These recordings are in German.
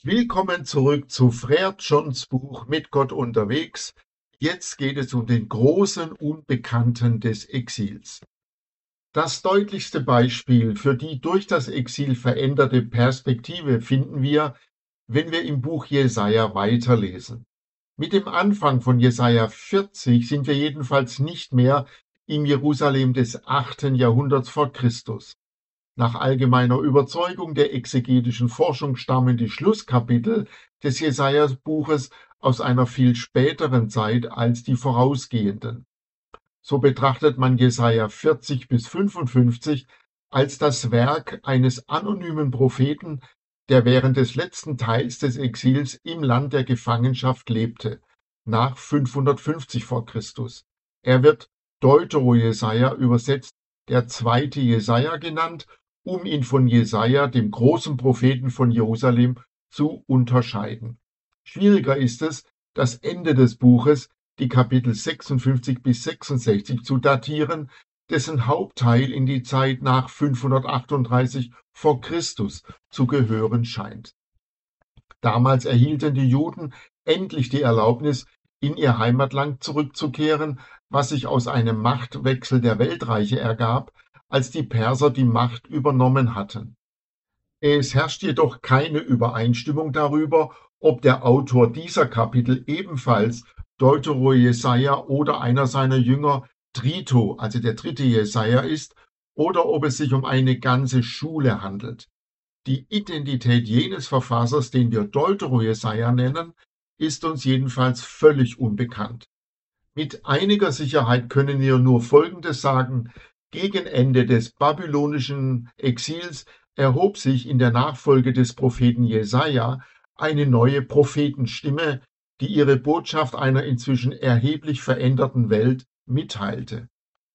Willkommen zurück zu Frère Johns Buch Mit Gott unterwegs. Jetzt geht es um den großen Unbekannten des Exils. Das deutlichste Beispiel für die durch das Exil veränderte Perspektive finden wir, wenn wir im Buch Jesaja weiterlesen. Mit dem Anfang von Jesaja 40 sind wir jedenfalls nicht mehr im Jerusalem des 8. Jahrhunderts vor Christus. Nach allgemeiner Überzeugung der exegetischen Forschung stammen die Schlusskapitel des Jesaja-Buches aus einer viel späteren Zeit als die vorausgehenden. So betrachtet man Jesaja 40 bis 55 als das Werk eines anonymen Propheten, der während des letzten Teils des Exils im Land der Gefangenschaft lebte, nach 550 vor Christus. Er wird Deutero-Jesaja, übersetzt der zweite Jesaja genannt, um ihn von Jesaja, dem großen Propheten von Jerusalem, zu unterscheiden. Schwieriger ist es, das Ende des Buches, die Kapitel 56 bis 66, zu datieren, dessen Hauptteil in die Zeit nach 538 vor Christus zu gehören scheint. Damals erhielten die Juden endlich die Erlaubnis, in ihr Heimatland zurückzukehren, was sich aus einem Machtwechsel der Weltreiche ergab, als die Perser die Macht übernommen hatten. Es herrscht jedoch keine Übereinstimmung darüber, ob der Autor dieser Kapitel ebenfalls Deutero-Jesaja oder einer seiner Jünger Trito, also der dritte Jesaja ist, oder ob es sich um eine ganze Schule handelt. Die Identität jenes Verfassers, den wir Deutero-Jesaja nennen, ist uns jedenfalls völlig unbekannt. Mit einiger Sicherheit können wir nur Folgendes sagen: Gegen Ende des babylonischen Exils erhob sich in der Nachfolge des Propheten Jesaja eine neue Prophetenstimme, die ihre Botschaft einer inzwischen erheblich veränderten Welt mitteilte.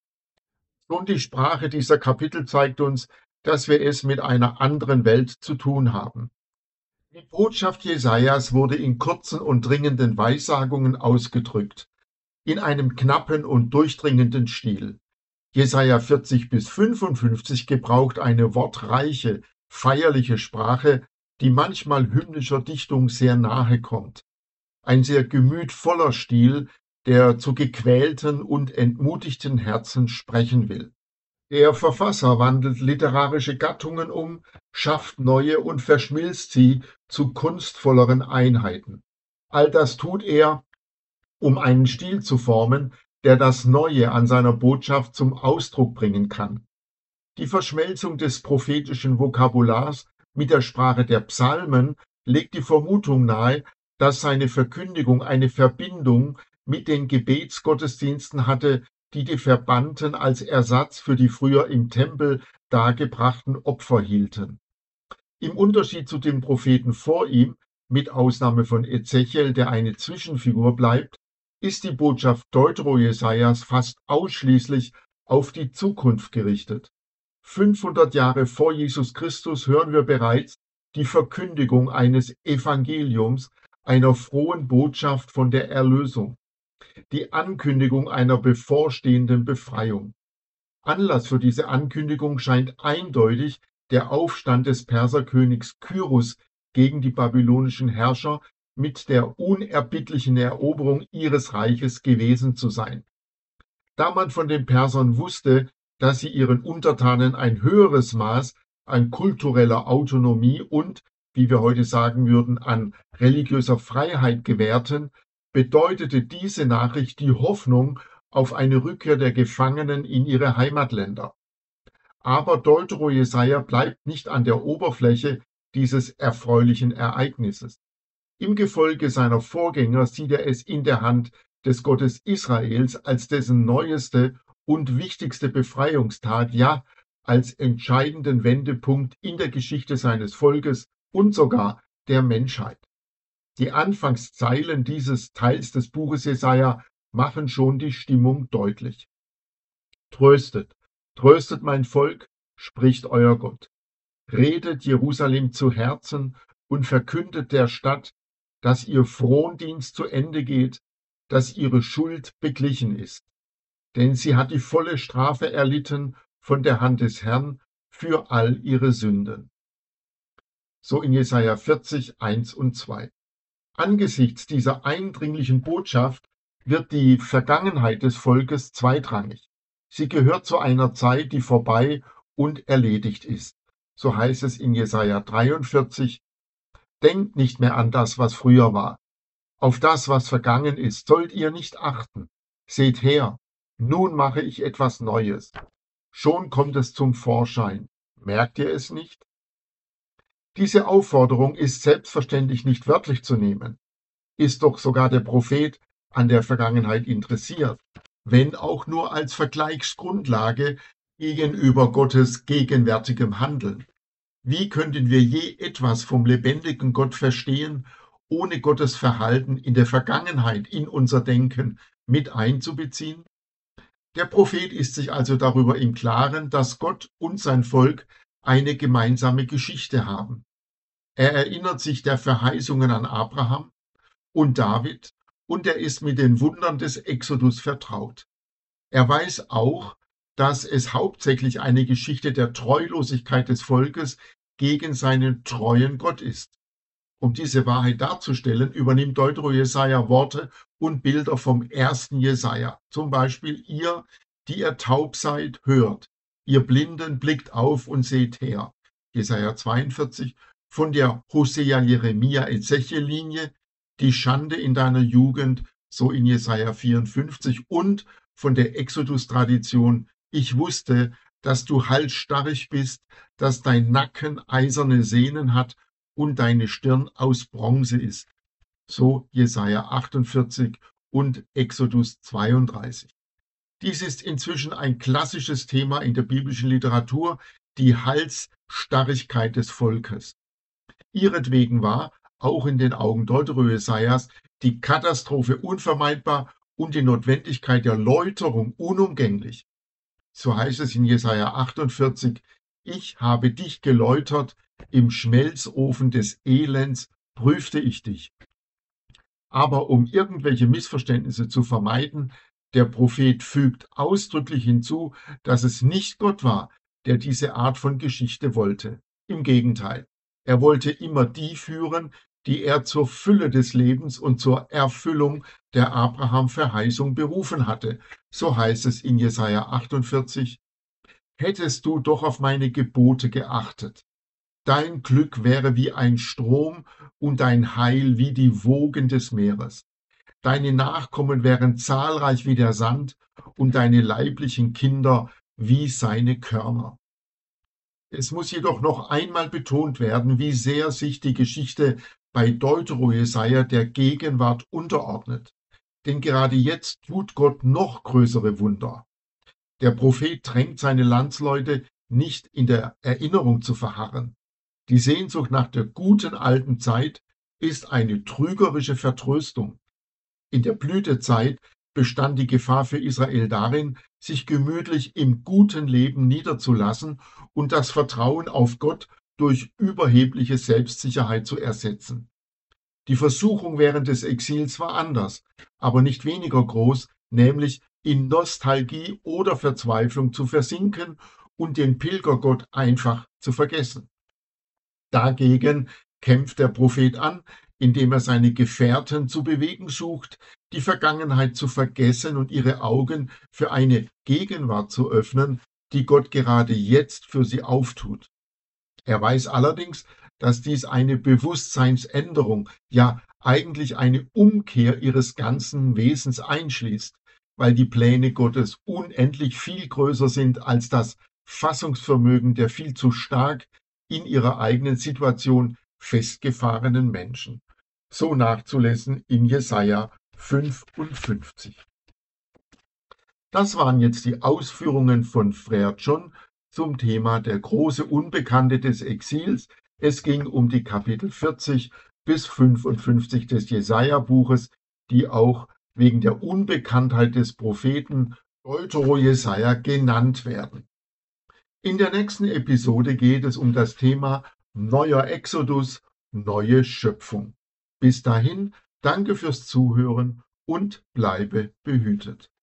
Schon die Sprache dieser Kapitel zeigt uns, dass wir es mit einer anderen Welt zu tun haben. Die Botschaft Jesajas wurde in kurzen und dringenden Weissagungen ausgedrückt, in einem knappen und durchdringenden Stil. Jesaja 40 bis 55 gebraucht eine wortreiche, feierliche Sprache, die manchmal hymnischer Dichtung sehr nahe kommt. Ein sehr gemütvoller Stil, der zu gequälten und entmutigten Herzen sprechen will. Der Verfasser wandelt literarische Gattungen um, schafft neue und verschmilzt sie zu kunstvolleren Einheiten. All das tut er, um einen Stil zu formen, der das Neue an seiner Botschaft zum Ausdruck bringen kann. Die Verschmelzung des prophetischen Vokabulars mit der Sprache der Psalmen legt die Vermutung nahe, dass seine Verkündigung eine Verbindung mit den Gebetsgottesdiensten hatte, die die Verbannten als Ersatz für die früher im Tempel dargebrachten Opfer hielten. Im Unterschied zu den Propheten vor ihm, mit Ausnahme von Ezechiel, der eine Zwischenfigur bleibt, ist die Botschaft Deutero-Jesajas fast ausschließlich auf die Zukunft gerichtet. 500 Jahre vor Jesus Christus hören wir bereits die Verkündigung eines Evangeliums, einer frohen Botschaft von der Erlösung, die Ankündigung einer bevorstehenden Befreiung. Anlass für diese Ankündigung scheint eindeutig der Aufstand des Perserkönigs Kyrus gegen die babylonischen Herrscher mit der unerbittlichen Eroberung ihres Reiches gewesen zu sein. Da man von den Persern wusste, dass sie ihren Untertanen ein höheres Maß an kultureller Autonomie und, wie wir heute sagen würden, an religiöser Freiheit gewährten, bedeutete diese Nachricht die Hoffnung auf eine Rückkehr der Gefangenen in ihre Heimatländer. Aber Deutero-Jesaja bleibt nicht an der Oberfläche dieses erfreulichen Ereignisses. Im Gefolge seiner Vorgänger sieht er es in der Hand des Gottes Israels als dessen neueste und wichtigste Befreiungstat, ja, als entscheidenden Wendepunkt in der Geschichte seines Volkes und sogar der Menschheit. Die Anfangszeilen dieses Teils des Buches Jesaja machen schon die Stimmung deutlich. Tröstet, tröstet mein Volk, spricht euer Gott. Redet Jerusalem zu Herzen und verkündet der Stadt, dass ihr Frondienst zu Ende geht, dass ihre Schuld beglichen ist. Denn sie hat die volle Strafe erlitten von der Hand des Herrn für all ihre Sünden. so in Jesaja 40, 1 und 2. Angesichts dieser eindringlichen Botschaft wird die Vergangenheit des Volkes zweitrangig. Sie gehört zu einer Zeit, die vorbei und erledigt ist. So heißt es in Jesaja 43, denkt nicht mehr an das, was früher war. Auf das, was vergangen ist, sollt ihr nicht achten. Seht her, nun mache ich etwas Neues. Schon kommt es zum Vorschein. Merkt ihr es nicht? Diese Aufforderung ist selbstverständlich nicht wörtlich zu nehmen. Ist doch sogar der Prophet an der Vergangenheit interessiert, wenn auch nur als Vergleichsgrundlage gegenüber Gottes gegenwärtigem Handeln. Wie könnten wir je etwas vom lebendigen Gott verstehen, ohne Gottes Verhalten in der Vergangenheit in unser Denken mit einzubeziehen? Der Prophet ist sich also darüber im Klaren, dass Gott und sein Volk eine gemeinsame Geschichte haben. Er erinnert sich der Verheißungen an Abraham und David und er ist mit den Wundern des Exodus vertraut. Er weiß auch, dass es hauptsächlich eine Geschichte der Treulosigkeit des Volkes gegen seinen treuen Gott ist. Um diese Wahrheit darzustellen, übernimmt Deutero-Jesaja Worte und Bilder vom ersten Jesaja. Zum Beispiel, ihr, die ihr taub seid, hört. Ihr Blinden blickt auf und seht her. Jesaja 42, von der Hosea-Jeremia-Ezechiel-Linie, die Schande in deiner Jugend, so in Jesaja 54 und von der Exodus-Tradition, ich wusste, dass du halsstarrig bist, dass dein Nacken eiserne Sehnen hat und deine Stirn aus Bronze ist. So Jesaja 48 und Exodus 32. Dies ist inzwischen ein klassisches Thema in der biblischen Literatur, die Halsstarrigkeit des Volkes. Ihretwegen war, auch in den Augen Deutero-Jesajas, die Katastrophe unvermeidbar und die Notwendigkeit der Läuterung unumgänglich. So heißt es in Jesaja 48, ich habe dich geläutert, im Schmelzofen des Elends prüfte ich dich. Aber um irgendwelche Missverständnisse zu vermeiden, der Prophet fügt ausdrücklich hinzu, dass es nicht Gott war, der diese Art von Geschichte wollte. Im Gegenteil, er wollte immer die führen, die er zur Fülle des Lebens und zur Erfüllung der Abraham-Verheißung berufen hatte. So heißt es in Jesaja 48, hättest du doch auf meine Gebote geachtet. Dein Glück wäre wie ein Strom und dein Heil wie die Wogen des Meeres. Deine Nachkommen wären zahlreich wie der Sand und deine leiblichen Kinder wie seine Körner. Es muss jedoch noch einmal betont werden, wie sehr sich die Geschichte bei Deutero-Jesaja der Gegenwart unterordnet. Denn gerade jetzt tut Gott noch größere Wunder. Der Prophet drängt seine Landsleute nicht in der Erinnerung zu verharren. Die Sehnsucht nach der guten alten Zeit ist eine trügerische Vertröstung. In der Blütezeit bestand die Gefahr für Israel darin, sich gemütlich im guten Leben niederzulassen und das Vertrauen auf Gott durch überhebliche Selbstsicherheit zu ersetzen. Die Versuchung während des Exils war anders, aber nicht weniger groß, nämlich in Nostalgie oder Verzweiflung zu versinken und den Pilgergott einfach zu vergessen. Dagegen kämpft der Prophet an, indem er seine Gefährten zu bewegen sucht, die Vergangenheit zu vergessen und ihre Augen für eine Gegenwart zu öffnen, die Gott gerade jetzt für sie auftut. Er weiß allerdings, dass dies eine Bewusstseinsänderung, ja eigentlich eine Umkehr ihres ganzen Wesens einschließt, weil die Pläne Gottes unendlich viel größer sind als das Fassungsvermögen der viel zu stark in ihrer eigenen Situation festgefahrenen Menschen. So nachzulesen in Jesaja 55. Das waren jetzt die Ausführungen von Frère John zum Thema der große Unbekannte des Exils. Es ging um die Kapitel 40 bis 55 des Jesaja-Buches, die auch wegen der Unbekanntheit des Propheten Deutero-Jesaja genannt werden. In der nächsten Episode geht es um das Thema neuer Exodus, neue Schöpfung. Bis dahin, danke fürs Zuhören und bleibe behütet.